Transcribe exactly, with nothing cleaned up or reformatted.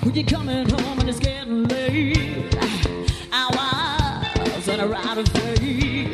when you're coming home and it's getting late. I was in a right of faith.